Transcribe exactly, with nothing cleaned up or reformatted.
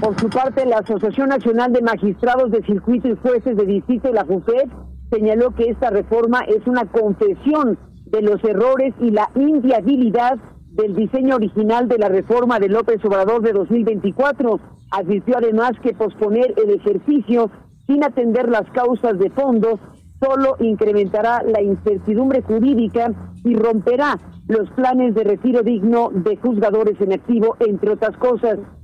Por su parte, la Asociación Nacional de Magistrados de Circuito y Jueces de Distrito, la JUFED, señaló que esta reforma es una confesión de los errores y la inviabilidad del diseño original de la reforma de López Obrador de dos mil veinticuatro. Advirtió además que posponer el ejercicio sin atender las causas de fondo solo incrementará la incertidumbre jurídica y romperá los planes de retiro digno de juzgadores en activo, entre otras cosas.